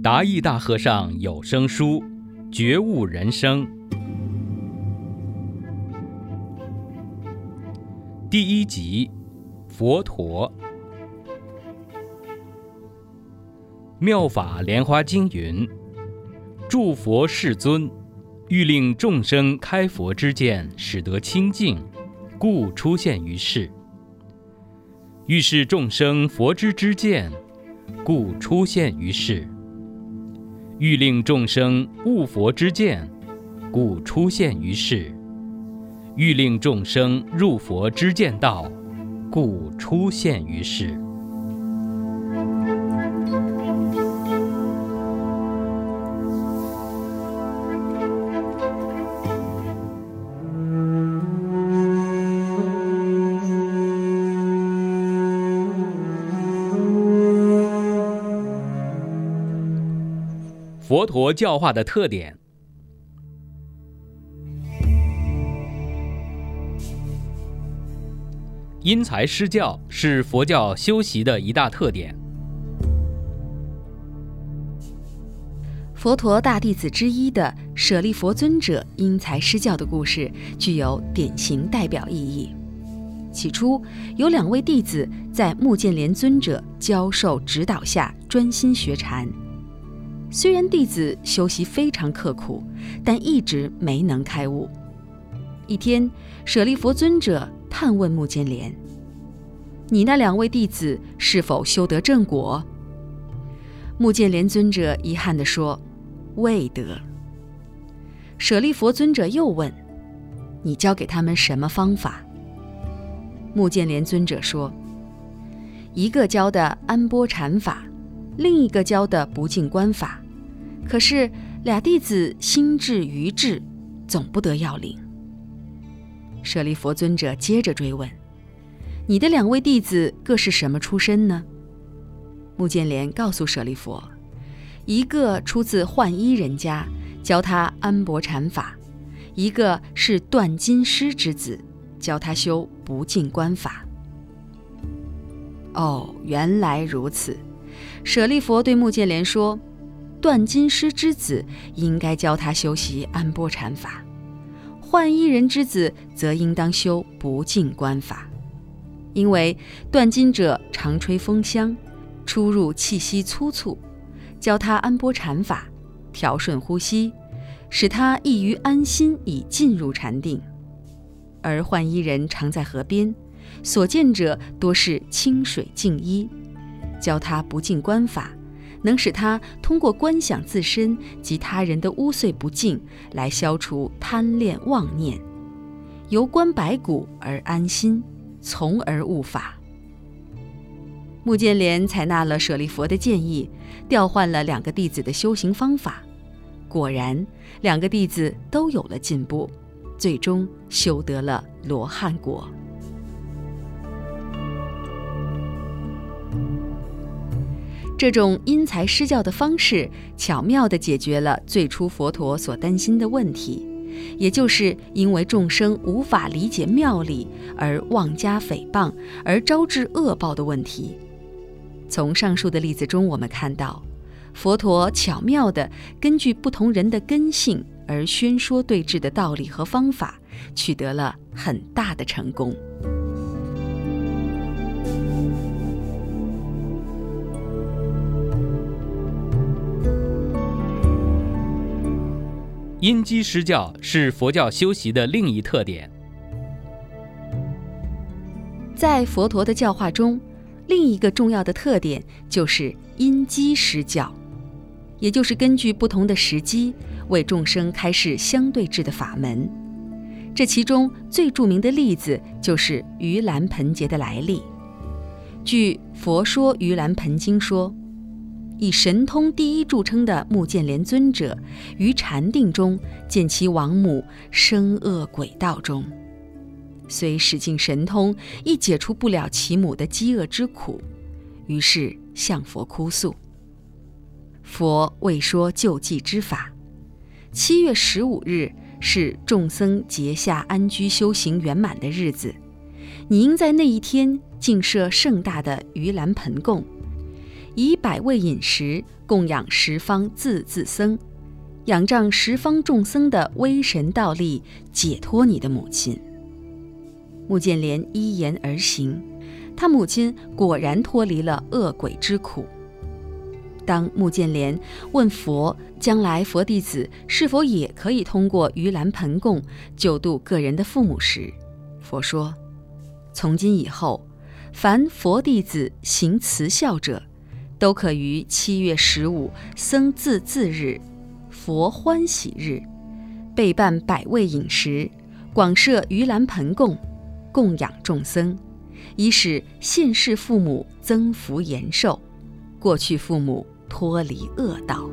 达义大和尚有声书，觉悟人生。第1集，佛陀。妙法莲华经云：诸佛世尊，欲令众生开佛之见，使得清净，故出现于世；欲使众生佛之知见，故出现于世；欲令众生悟佛之见，故出现于世；欲令众生入佛之见道，故出现于世。佛陀教化的特点。因材施教是佛教修习的一大特点。 佛陀大弟子之一的舍利弗尊者因材施教的故事具有典型代表意义。起初，有2位弟子在目犍连尊者教授指导下专心学禅。虽然弟子修习非常刻苦，但一直没能开悟。一天，舍利弗尊者探问目犍连：“你那2位弟子是否修得正果？”目犍连尊者遗憾地说：“未得。”舍利弗尊者又问：“你教给他们什么方法？”目犍连尊者说：“一个教的安波禅法，另一个教的不净观法，可是俩弟子心智愚智，总不得要领。”舍利弗尊者接着追问：“你的2位弟子各是什么出身呢？”目犍连告诉舍利弗，一个出自浣衣人家，教他安泊禅法；一个是断金师之子，教他修不净观法。哦，原来如此。舍利弗对目犍连说，断金师之子应该教他修习安波禅法，浣衣人之子则应当修不净观法。因为断金者常吹风香，出入气息粗促，教他安波禅法，调顺呼吸，使他易于安心以进入禅定。而浣衣人常在河边，所见者多是清水净衣，教他不净观法，能使他通过观想自身及他人的污秽不净来消除贪恋妄念，由观白骨而安心，从而悟法。目犍连采纳了舍利弗的建议，调换了2个弟子的修行方法，果然2个弟子都有了进步，最终修得了罗汉果。这种因材施教的方式，巧妙地解决了最初佛陀所担心的问题，也就是因为众生无法理解妙理而妄加诽谤，而招致恶报的问题。从上述的例子中，我们看到，佛陀巧妙地根据不同人的根性而宣说对治的道理和方法，取得了很大的成功。 因机施教是佛教修习的另一特点。 在佛陀的教化中，另一个重要的特点就是因机施教，也就是根据不同的时机，为众生开示相对治的法门。这其中最著名的例子就是盂兰盆节的来历。据《佛说盂兰盆经》说，以神通第一著称的目犍连尊者，于禅定中见其亡母生恶鬼道中，虽使尽神通，亦解除不了其母的饥饿之苦，于是向佛哭诉。佛为说救济之法。7月15日是众僧结下安居修行圆满的日子，你应在那一天净设盛大的盂兰盆供， 以百味饮食供养十方字字僧，仰仗十方众僧的威神道力，解脱你的母亲。”目犍连依言而行，他母亲果然脱离了恶鬼之苦。当目犍连问佛，将来佛弟子是否也可以通过盂兰盆供救度个人的父母时，佛说：“从今以后，凡佛弟子行慈孝者，都可于7月15僧自恣日，佛欢喜日，备办百味饮食，广设盂兰盆供，供养众僧，以使现世父母增福延寿，过去父母脱离恶道。”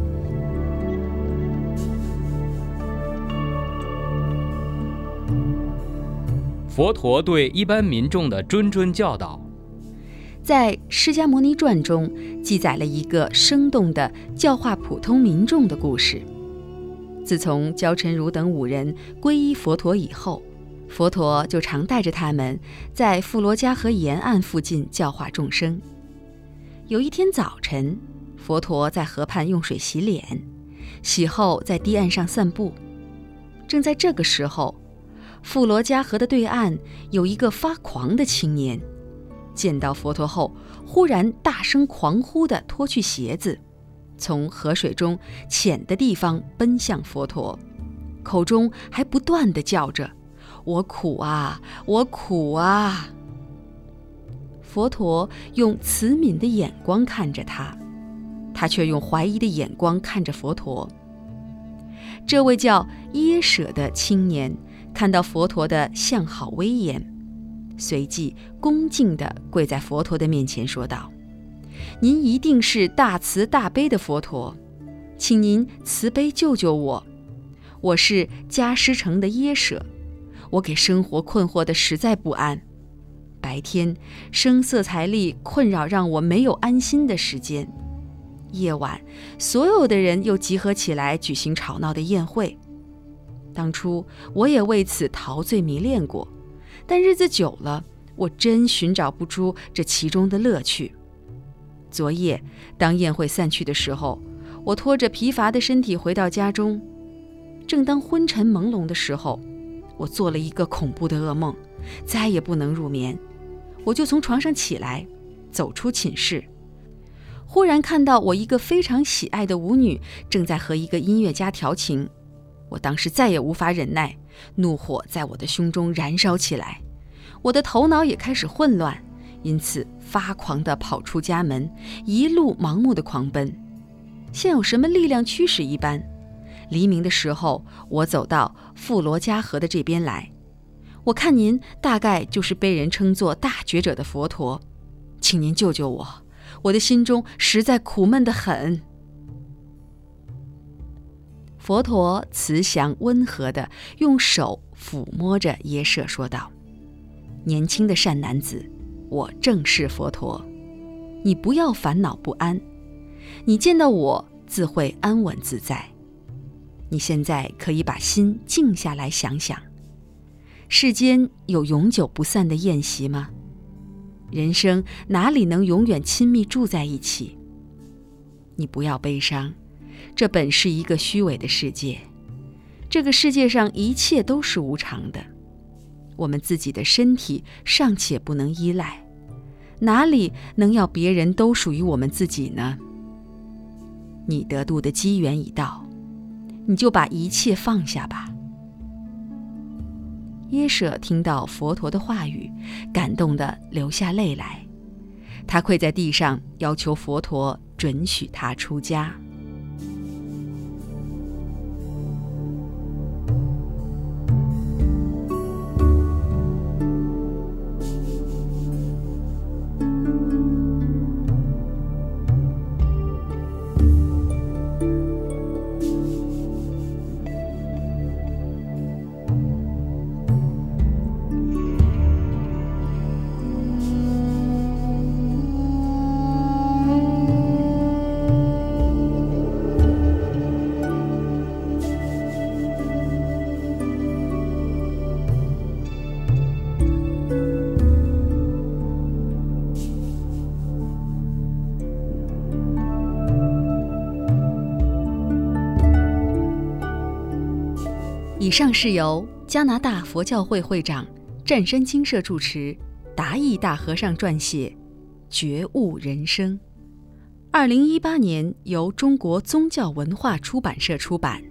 佛陀对一般民众的谆谆教导， 在《释迦牟尼传》中记载了一个生动的教化普通民众的故事。自从焦陈如等5人皈依佛陀以后，佛陀就常带着他们在富罗迦河沿岸附近教化众生。有一天早晨，佛陀在河畔用水洗脸，洗后在堤岸上散步。正在这个时候，富罗迦河的对岸有一个发狂的青年，见到佛陀后，忽然大声狂呼地脱去鞋子，从河水中浅的地方奔向佛陀，口中还不断地叫着：“我苦啊，我苦啊！”佛陀用慈悯的眼光看着他，他却用怀疑的眼光看着佛陀。这位叫耶舍的青年看到佛陀的相好威严，随即恭敬地跪在佛陀的面前说道：“您一定是大慈大悲的佛陀，请您慈悲救救我。我是迦尸城的耶舍，我给生活困惑得实在不安。白天声色财力困扰，让我没有安心的时间。夜晚，所有的人又集合起来举行吵闹的宴会。当初我也为此陶醉迷恋过，但日子久了，我真寻找不出这其中的乐趣。昨夜，当宴会散去的时候，我拖着疲乏的身体回到家中。正当昏沉朦胧的时候，我做了一个恐怖的噩梦，再也不能入眠。我就从床上起来，走出寝室，忽然看到我一个非常喜爱的舞女正在和一个音乐家调情。我当时再也无法忍耐，怒火在我的胸中燃烧起来，我的头脑也开始混乱，因此发狂地跑出家门，一路盲目地狂奔，像有什么力量驱使一般。黎明的时候，我走到富罗迦河的这边来。我看您大概就是被人称作大觉者的佛陀，请您救救我，我的心中实在苦闷得很。佛陀慈祥温和地用手抚摸着耶舍说道：“年轻的善男子，我正是佛陀，你不要烦恼不安，你见到我自会安稳自在。你现在可以把心静下来想想，世间有永久不散的宴席吗？人生哪里能永远亲密住在一起？你不要悲伤，这本是一个虚伪的世界，这个世界上一切都是无常的，我们自己的身体尚且不能依赖，哪里能要别人都属于我们自己呢？你得度的机缘已到，你就把一切放下吧。”耶舍听到佛陀的话语，感动得流下泪来，他跪在地上，要求佛陀准许他出家。 以上是由加拿大佛教会会长湛山精舍主持，达义大和尚撰写，觉悟人生。2018年由中国宗教文化出版社出版。